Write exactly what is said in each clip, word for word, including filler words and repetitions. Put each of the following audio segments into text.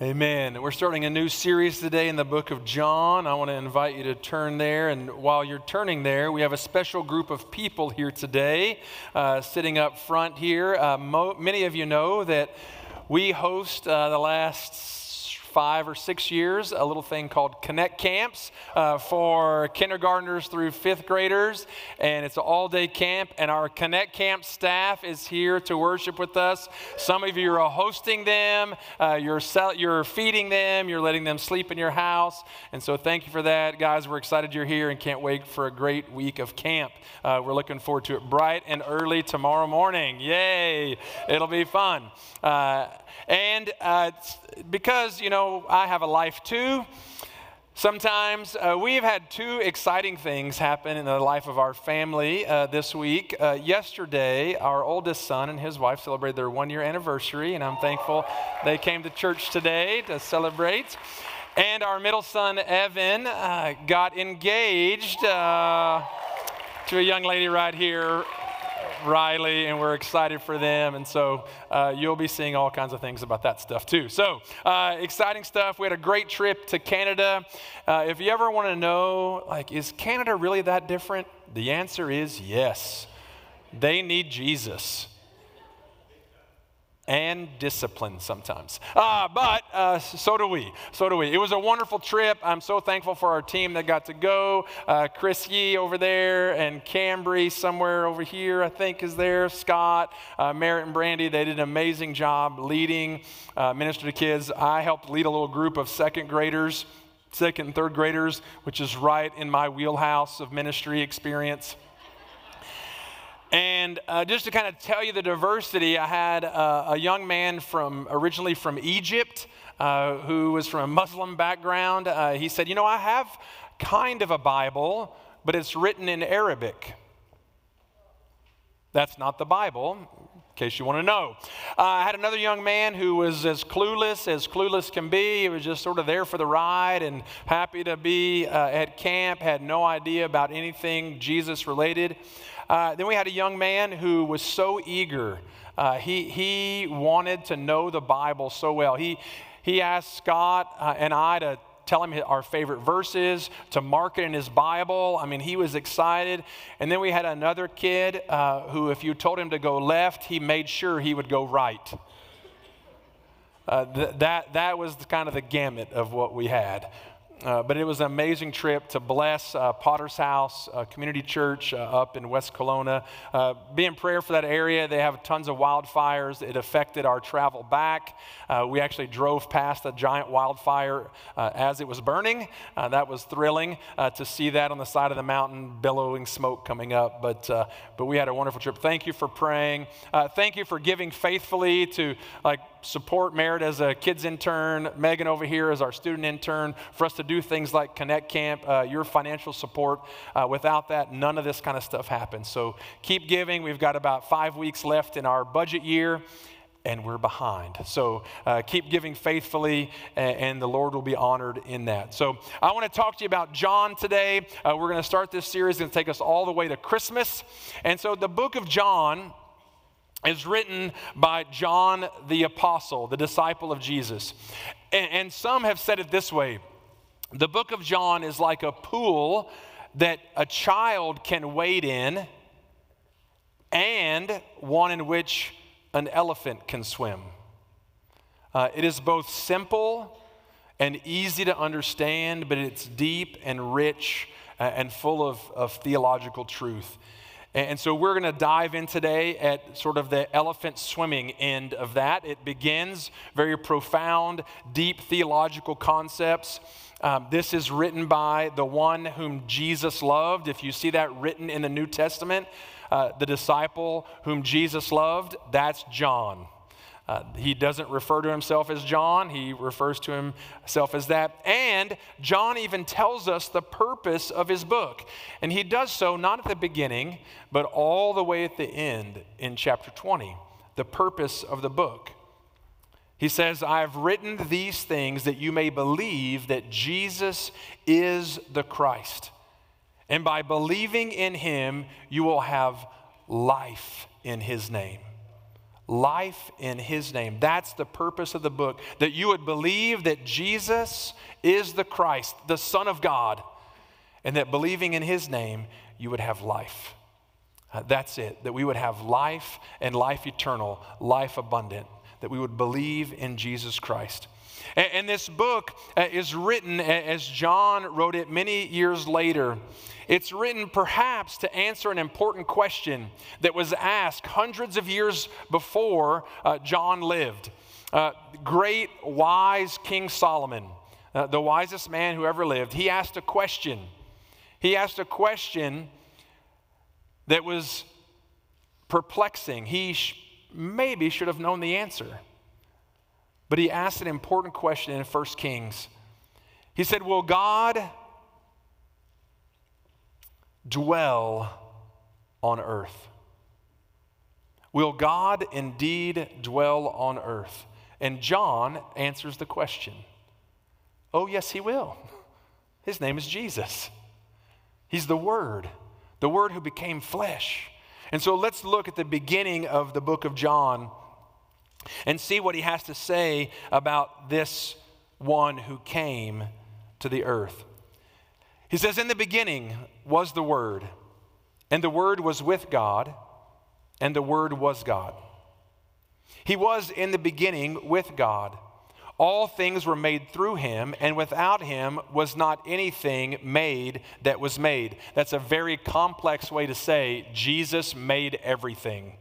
Amen. We're starting a new series today in the book of John. I want to invite you to turn there. And while you're turning there, we have a special group of people here today uh, sitting up front here. Uh, mo- many of you know that we host uh, the last five or six years a little thing called Connect Camps uh, for kindergartners through fifth graders, and it's an all-day camp, and our Connect Camp staff is here to worship with us. Some of you are hosting them, uh, you're, sell- you're feeding them, you're letting them sleep in your house, and so thank you for that. Guys, we're excited you're here and can't wait for a great week of camp. Uh, we're looking forward to it bright and early tomorrow morning. Yay! It'll be fun. Uh, and uh, because, you know, I have a life too, sometimes uh, we've had two exciting things happen in the life of our family uh, this week. Uh, yesterday, our oldest son and his wife celebrated their one-year anniversary, and I'm thankful they came to church today to celebrate. And our middle son, Evan, uh, got engaged uh, to a young lady right here, Riley, and we're excited for them, and so uh, you'll be seeing all kinds of things about that stuff too. So uh, exciting stuff. We had a great trip to Canada. Uh, if you ever want to know, like, is Canada really that different? The answer is yes. They need Jesus. And discipline sometimes. Uh, but uh, so do we. So do we. It was a wonderful trip. I'm so thankful for our team that got to go. Uh, Chris Yee over there and Cambry somewhere over here, I think, is there. Scott, uh, Merritt, and Brandy, they did an amazing job leading uh, Minister to Kids. I helped lead a little group of second graders, second and third graders, which is right in my wheelhouse of ministry experience. And uh, just to kind of tell you the diversity, I had uh, a young man from originally from Egypt uh, who was from a Muslim background. Uh, he said, you know, I have kind of a Bible, but it's written in Arabic. That's not the Bible, in case you want to know. Uh, I had another young man who was as clueless as clueless can be. He was just sort of there for the ride and happy to be uh, at camp, had no idea about anything Jesus related. Uh, then we had a young man who was so eager. Uh, he, he wanted to know the Bible so well. He, he asked Scott uh, and I to tell him our favorite verses, to mark it in his Bible. I mean, he was excited. And then we had another kid uh, who, if you told him to go left, he made sure he would go right. Uh, th- that, that was the, kind of the gamut of what we had. Uh, but it was an amazing trip to bless uh, Potter's House uh, Community Church uh, up in West Kelowna. Uh, be in prayer for that area. They have tons of wildfires. It affected our travel back. Uh, we actually drove past a giant wildfire uh, as it was burning. Uh, that was thrilling uh, to see that on the side of the mountain, billowing smoke coming up. But uh, but we had a wonderful trip. Thank you for praying. Uh, thank you for giving faithfully to like support Merritt as a kids intern, Megan over here as our student intern, for us to do things like Connect Camp, uh, your financial support. Uh, without that, none of this kind of stuff happens. So keep giving. We've got about five weeks left in our budget year, and we're behind. So uh, keep giving faithfully, and, and the Lord will be honored in that. So I want to talk to you about John today. Uh, we're going to start this series. It's going to take us all the way to Christmas. And so the book of John is written by John the Apostle, the disciple of Jesus. And, and some have said it this way: the book of John is like a pool that a child can wade in, and one in which an elephant can swim. Uh, it is both simple and easy to understand, but it's deep and rich uh, and full of, of theological truth. And so we're going to dive in today at sort of the elephant swimming end of that. It begins very profound, deep theological concepts. Um, this is written by the one whom Jesus loved. If you see that written in the New Testament, uh, the disciple whom Jesus loved, that's John. Uh, he doesn't refer to himself as John. He refers to himself as that. And John even tells us the purpose of his book. And he does so not at the beginning, but all the way at the end in chapter twenty, the purpose of the book. He says, I have written these things that you may believe that Jesus is the Christ. And by believing in him, you will have life in his name. life in his name. That's the purpose of the book, that you would believe that Jesus is the Christ, the Son of God, and that believing in his name, you would have life. Uh, that's it, that we would have life and life eternal, life abundant, that we would believe in Jesus Christ. And, and this book uh, is written as John wrote it many years later. It's written perhaps to answer an important question that was asked hundreds of years before uh, John lived. Uh, great, wise King Solomon, uh, the wisest man who ever lived, he asked a question. He asked a question that was perplexing. He sh- maybe should have known the answer. But he asked an important question in First Kings. He said, will God dwell on earth? Will God indeed dwell on earth? And John answers the question. Oh, yes, he will. His name is Jesus. He's the Word, the Word who became flesh. And so let's look at the beginning of the book of John and see what he has to say about this one who came to the earth. He says, in the beginning was the Word, and the Word was with God, and the Word was God. He was in the beginning with God. All things were made through him, and without him was not anything made that was made. That's a very complex way to say Jesus made everything.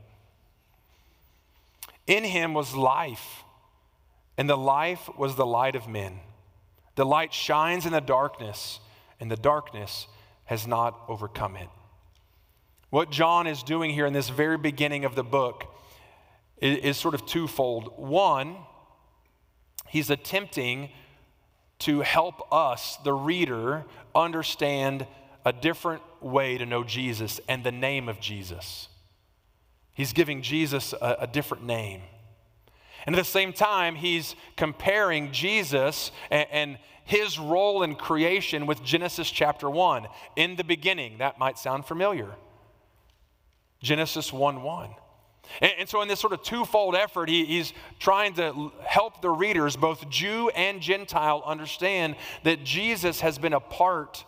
In him was life, and the life was the light of men. The light shines in the darkness, and the darkness has not overcome it. What John is doing here in this very beginning of the book is, is sort of twofold. One, he's attempting to help us, the reader, understand a different way to know Jesus and the name of Jesus. He's giving Jesus a, a different name. And at the same time, he's comparing Jesus and, and his role in creation with Genesis chapter one. In the beginning, that might sound familiar. Genesis one one. And, and so in this sort of twofold effort, he, he's trying to help the readers, both Jew and Gentile, understand that Jesus has been a part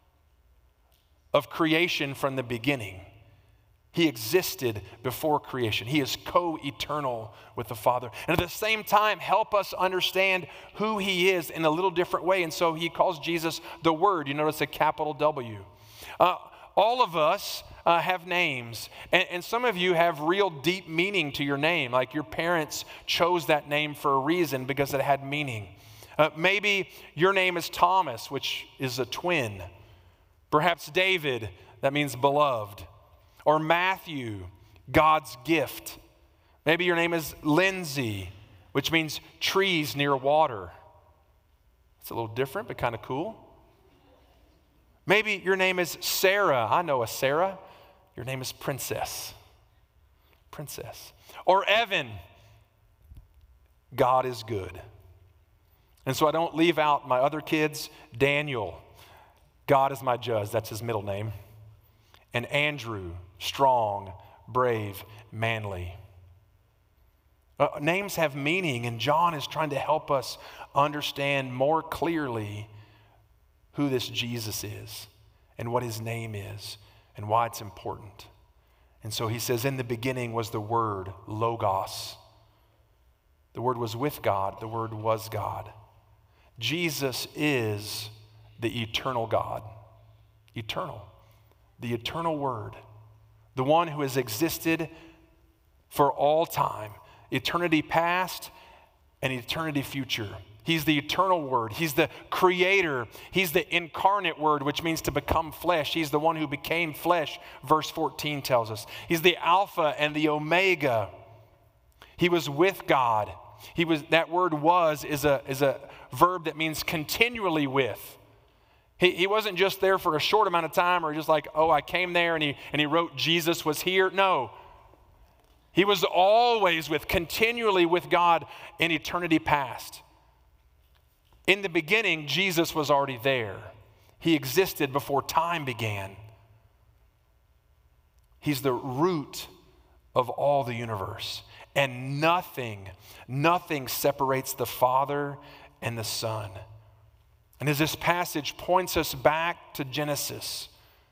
of creation from the beginning. He existed before creation. He is co-eternal with the Father. And at the same time, help us understand who he is in a little different way. And so he calls Jesus the Word. You notice a capital W. Uh, all of us uh, have names. And, and some of you have real deep meaning to your name. Like your parents chose that name for a reason because it had meaning. Uh, maybe your name is Thomas, which is a twin. Perhaps David, that means beloved. Or Matthew, God's gift. Maybe your name is Lindsay, which means trees near water. It's a little different, but kind of cool. Maybe your name is Sarah. I know a Sarah. Your name is Princess. Princess. Or Evan, God is good. And so I don't leave out my other kids. Daniel, God is my judge. That's his middle name. And Andrew, strong, brave, manly. Uh, names have meaning, and John is trying to help us understand more clearly who this Jesus is and what his name is and why it's important. And so he says, in the beginning was the Word, Logos. The Word was with God. The Word was God. Jesus is the eternal God. Eternal. The eternal Word, the one who has existed for all time, eternity past and eternity future. He's the eternal Word. He's the creator. He's the incarnate Word, which means to become flesh. He's the one who became flesh, verse fourteen tells us. He's the Alpha and the Omega. He was with God. He was, that word was is a, is a verb that means continually with. He, he wasn't just there for a short amount of time or just like, oh, I came there and he, and he wrote Jesus was here. No. He was always with, continually with God in eternity past. In the beginning, Jesus was already there. He existed before time began. He's the root of all the universe. And nothing, nothing separates the Father and the Son. And as this passage points us back to Genesis,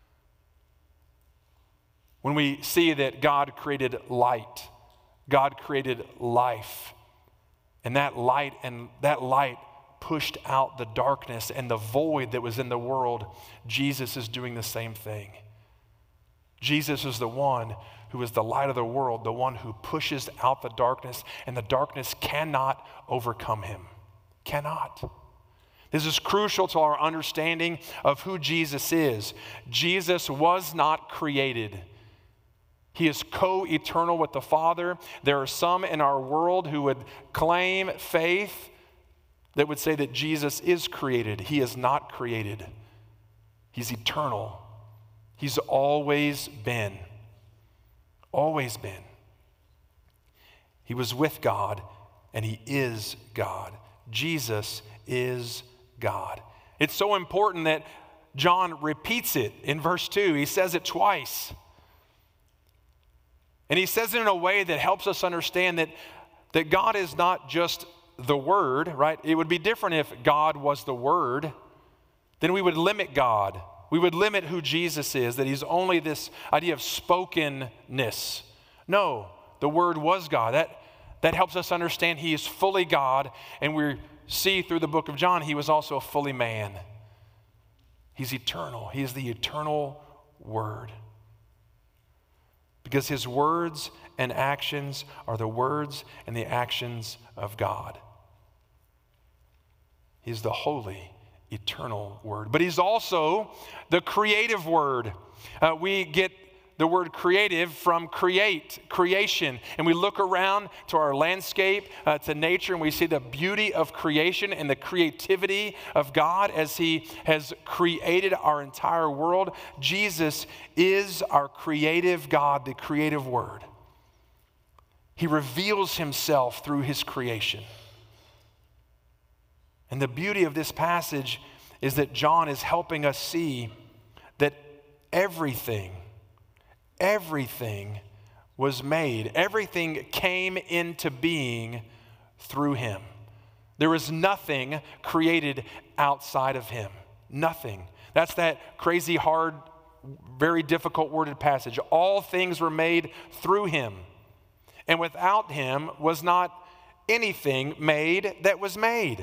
when we see that God created light, God created life, and that light and that light pushed out the darkness and the void that was in the world, Jesus is doing the same thing. Jesus is the one who is the light of the world, the one who pushes out the darkness, and the darkness cannot overcome him. Cannot. This is crucial to our understanding of who Jesus is. Jesus was not created. He is co-eternal with the Father. There are some in our world who would claim faith that would say that Jesus is created. He is not created. He's eternal. He's always been. Always been. He was with God, and he is God. Jesus is God. It's so important that John repeats it in verse two. He says it twice. And he says it in a way that helps us understand that, that God is not just the Word, right? It would be different if God was the Word. Then we would limit God. We would limit who Jesus is, that he's only this idea of spokenness. No, the Word was God. That, that helps us understand he is fully God, and we see through the book of John, he was also fully man. He's eternal. He is the eternal Word. Because his words and actions are the words and the actions of God. He's the holy, eternal Word. But he's also the creative Word. Uh, we get the word creative from create, creation. And we look around to our landscape, uh, to nature, and we see the beauty of creation and the creativity of God as he has created our entire world. Jesus is our creative God, the creative Word. He reveals himself through his creation. And the beauty of this passage is that John is helping us see that everything, everything was made. Everything came into being through him. There was nothing created outside of him. Nothing. That's that crazy, hard, very difficult worded passage. All things were made through him. And without him was not anything made that was made.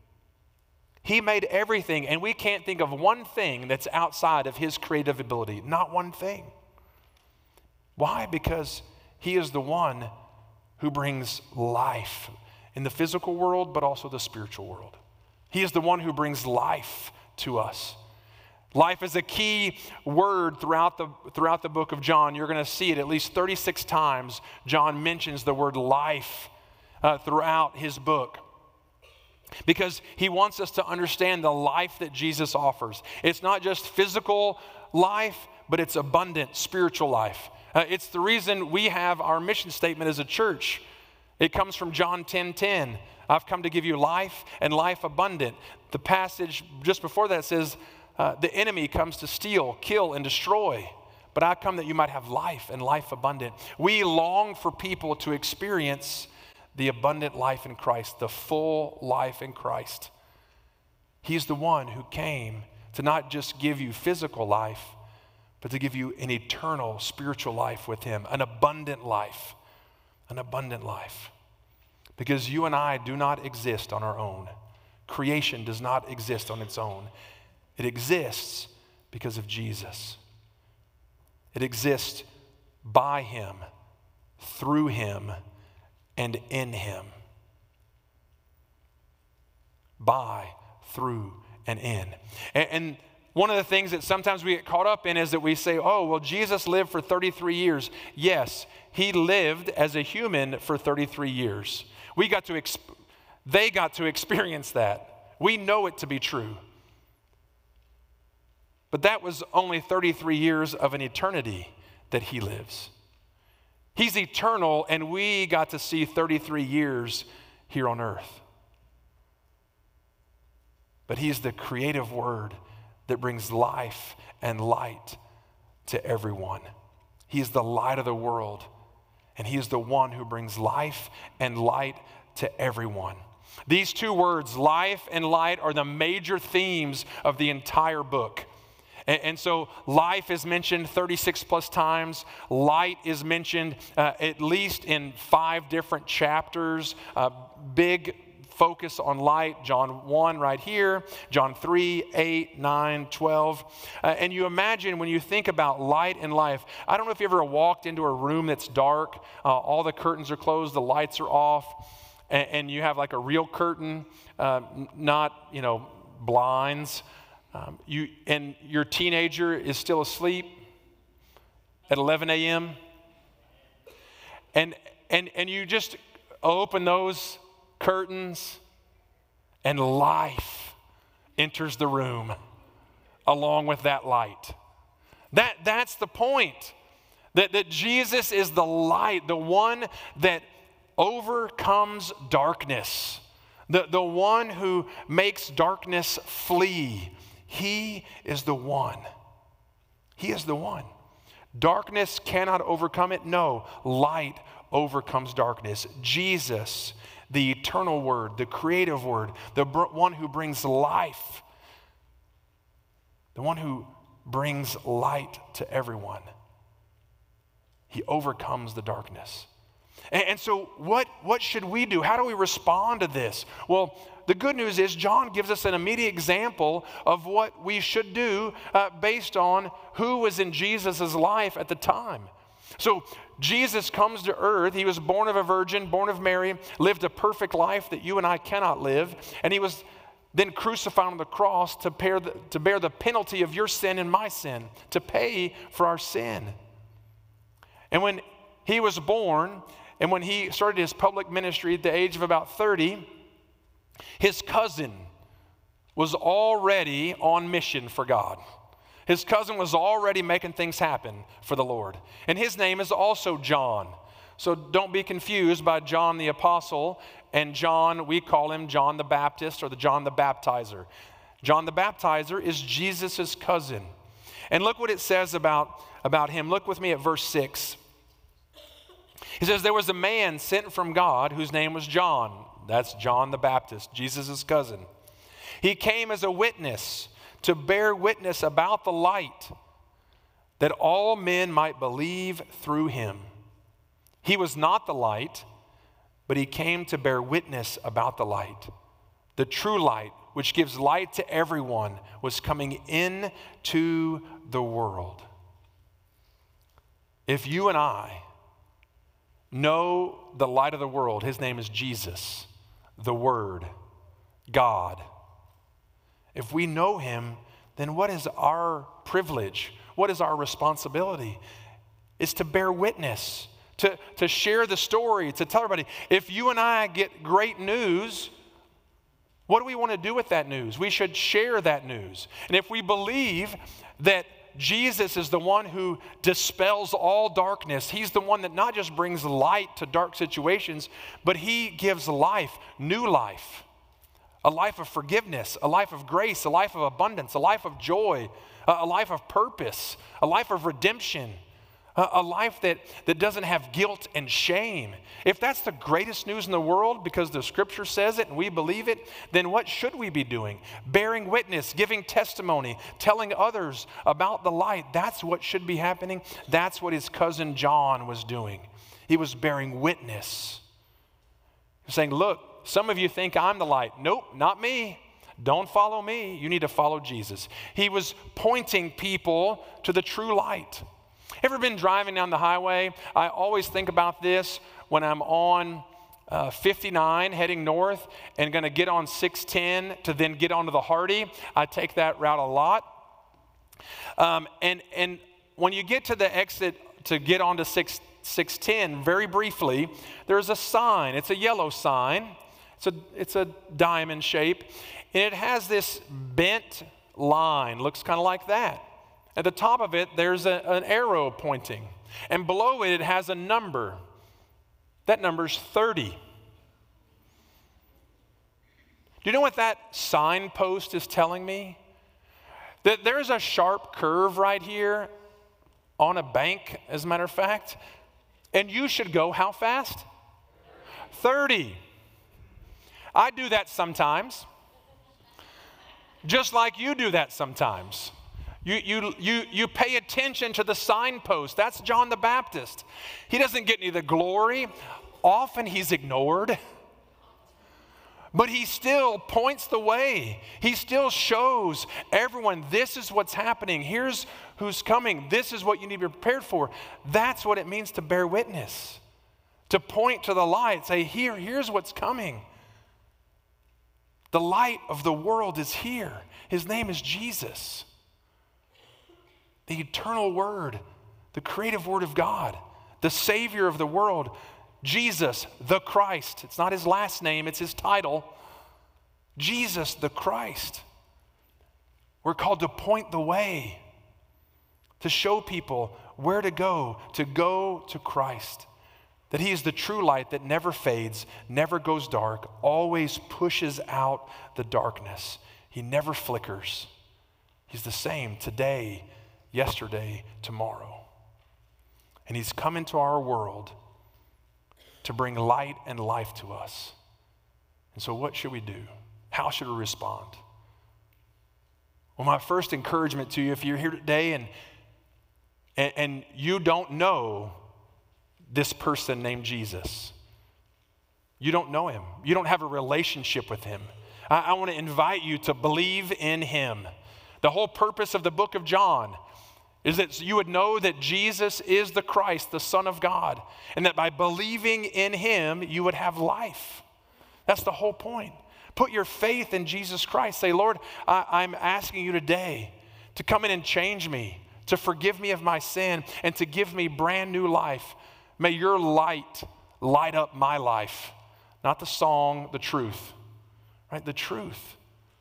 He made everything, and we can't think of one thing that's outside of his creative ability. Not one thing. Why? Because he is the one who brings life in the physical world, but also the spiritual world. He is the one who brings life to us. Life is a key word throughout the, throughout the book of John. You're going to see it at least thirty-six times. John mentions the word life uh, throughout his book, because he wants us to understand the life that Jesus offers. It's not just physical life, but it's abundant spiritual life. Uh, it's the reason we have our mission statement as a church. It comes from John ten ten. I've come to give you life and life abundant. The passage just before that says, uh, the enemy comes to steal, kill, and destroy. But I come that you might have life and life abundant. We long for people to experience the abundant life in Christ, the full life in Christ. He's the one who came to not just give you physical life, but to give you an eternal spiritual life with him, an abundant life, an abundant life. Because you and I do not exist on our own. Creation does not exist on its own. It exists because of Jesus. It exists by him, through him, and in him. By, through, and in. And, and one of the things that sometimes we get caught up in is that we say, oh, well, Jesus lived for thirty-three years. Yes, he lived as a human for thirty-three years. We got to, exp- they got to experience that. We know it to be true. But that was only thirty-three years of an eternity that he lives. He's eternal, and we got to see thirty-three years here on earth. But he's the creative Word that brings life and light to everyone. He's the light of the world, and he is the one who brings life and light to everyone. These two words, life and light, are the major themes of the entire book. And, and so life is mentioned thirty-six plus times. Light is mentioned uh, at least in five different chapters. Uh, big focus on light, John one right here, John three, eight, nine, twelve. Uh, and you imagine when you think about light and life, I don't know if you ever walked into a room that's dark, uh, all the curtains are closed, the lights are off, and, and you have like a real curtain, uh, not, you know, blinds. Um, you and your teenager is still asleep at eleven a.m. And, and, and you just open those curtains, and life enters the room along with that light. That, that's the point, that, that Jesus is the light, the one that overcomes darkness, the, the one who makes darkness flee. He is the one. He is the one. Darkness cannot overcome it. No, light overcomes darkness. Jesus, the eternal word, the creative word, the br- one who brings life, the one who brings light to everyone. He overcomes the darkness. And, and so what, what should we do? How do we respond to this? Well, the good news is John gives us an immediate example of what we should do uh, based on who was in Jesus' life at the time. So Jesus comes to earth. He was born of a virgin, born of Mary, lived a perfect life that you and I cannot live. And he was then crucified on the cross to bear the, to bear the penalty of your sin and my sin, to pay for our sin. And when he was born, and when he started his public ministry at the age of about thirty, his cousin was already on mission for God. His cousin was already making things happen for the Lord. And his name is also John. So don't be confused by John the Apostle and John, we call him John the Baptist or the John the Baptizer. John the Baptizer is Jesus' cousin. And look what it says about, about him. Look with me at verse six. He says, there was a man sent from God whose name was John. That's John the Baptist, Jesus' cousin. He came as a witness to bear witness about the light, that all men might believe through him. He was not the light, but he came to bear witness about the light. The true light, which gives light to everyone, was coming into the world. If you and I know the light of the world, his name is Jesus, the Word, God. If we know him, then what is our privilege? What is our responsibility? It's to bear witness, to, to share the story, to tell everybody. If you and I get great news, what do we want to do with that news? We should share that news. And if we believe that Jesus is the one who dispels all darkness, he's the one that not just brings light to dark situations, but he gives life, new life. A life of forgiveness, a life of grace, a life of abundance, a life of joy, a life of purpose, a life of redemption, a life that, that doesn't have guilt and shame. If that's the greatest news in the world because the scripture says it and we believe it, then what should we be doing? Bearing witness, giving testimony, telling others about the light. That's what should be happening. That's what his cousin John was doing. He was bearing witness. Saying, look, some of you think I'm the light. Nope, not me. Don't follow me. You need to follow Jesus. He was pointing people to the true light. Ever been driving down the highway? I always think about this when I'm on uh, fifty-nine heading north and going to get on six ten to then get onto the Hardy. I take that route a lot. Um, and, and when you get to the exit to get onto six ten, very briefly, there's a sign. It's a yellow sign. It's a, it's a diamond shape, and it has this bent line, looks kind of like that. At the top of it, there's a, an arrow pointing, and below it, it has a number. That number's thirty. Do you know what that signpost is telling me? That there's a sharp curve right here on a bank, as a matter of fact, And you should go how fast? thirty. I do that sometimes. Just like you do that sometimes. You, you, you, you pay attention to the signpost. That's John the Baptist. He doesn't get any of the glory. Often he's ignored. But he still points the way. He still shows everyone, this is what's happening. Here's who's coming. This is what you need to be prepared for. That's what it means to bear witness. To point to the light. Say, here, here's what's coming. The light of the world is here. His name is Jesus. The eternal Word, the creative Word of God, the Savior of the world, Jesus, the Christ. It's not his last name, it's his title. Jesus, the Christ. We're called to point the way, to show people where to go, to go to Christ. That he is the true light that never fades, never goes dark, always pushes out the darkness. He never flickers. He's the same today, yesterday, tomorrow. And he's come into our world to bring light and life to us. And so what should we do? How should we respond? Well, my first encouragement to you, if you're here today and, and, and you don't know this person named Jesus, you don't know him. You don't have a relationship with him. I, I want to invite you to believe in him. The whole purpose of the book of John is that you would know that Jesus is the Christ, the Son of God, and that by believing in him, you would have life. That's the whole point. Put your faith in Jesus Christ. Say, Lord, I, I'm asking you today to come in and change me, to forgive me of my sin, and to give me brand new life. May your light light up my life, not the song, the truth, right? The truth.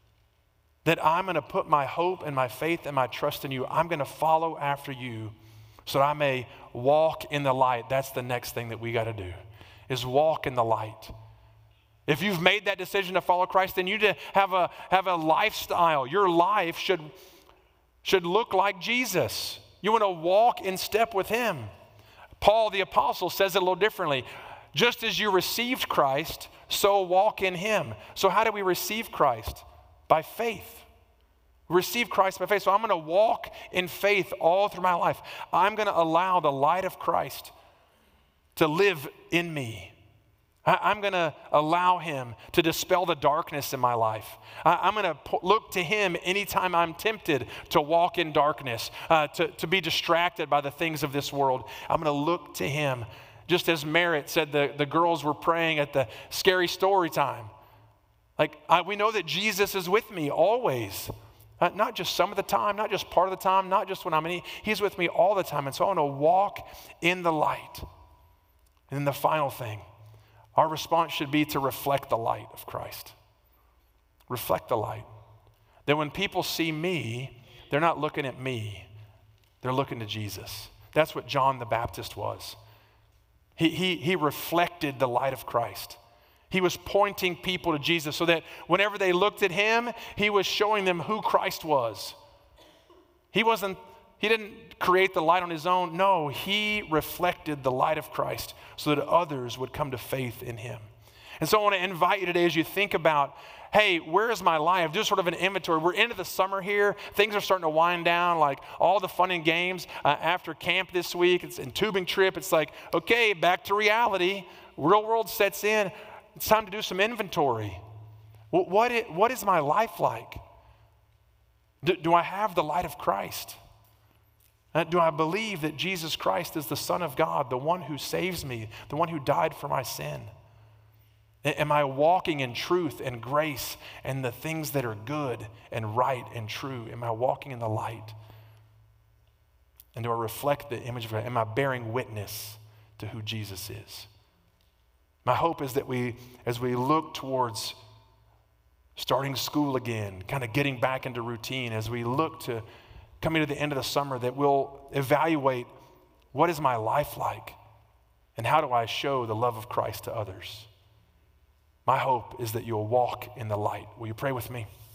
That I'm going to put my hope and my faith and my trust in you. I'm going to follow after you so that I may walk in the light. That's the next thing that we got to do, is walk in the light. If you've made that decision to follow Christ, then you need to have a, have a lifestyle. Your life should, should look like Jesus. You want to walk in step with him. Paul the apostle says it a little differently. Just as you received Christ, so walk in him. So how do we receive Christ? By faith. Receive Christ by faith. So I'm going to walk in faith all through my life. I'm going to allow the light of Christ to live in me. I'm going to allow him to dispel the darkness in my life. I'm going to look to him anytime I'm tempted to walk in darkness, uh, to, to be distracted by the things of this world. I'm going to look to him. Just as Merritt said, the, the girls were praying at the scary story time. Like, I, we know that Jesus is with me always. Uh, not just some of the time, not just part of the time, not just when I'm in. He's with me all the time. And so I want to walk in the light. And then the final thing, our response should be to reflect the light of Christ. Reflect the light. That when people see me, they're not looking at me. They're looking to Jesus. That's what John the Baptist was. He, he, he reflected the light of Christ. He was pointing people to Jesus so that whenever they looked at him, he was showing them who Christ was. He wasn't, he didn't create the light on his own. No, he reflected the light of Christ so that others would come to faith in him. And so I want to invite you today as you think about, hey, where is my life? Do sort of an inventory. We're into the summer here. Things are starting to wind down, like all the fun and games uh, after camp this week. It's a tubing trip. It's like, okay, back to reality. Real world sets in. It's time to do some inventory. What, what, it, what is my life like? Do, do I have the light of Christ? Uh, do I believe that Jesus Christ is the Son of God, the one who saves me, the one who died for my sin? A- am I walking in truth and grace and the things that are good and right and true? Am I walking in the light? And do I reflect the image of God? Am I bearing witness to who Jesus is? My hope is that we, as we look towards starting school again, kind of getting back into routine, as we look to coming to the end of the summer, that we'll evaluate, what is my life like? And how do I show the love of Christ to others? My hope is that you'll walk in the light. Will you pray with me?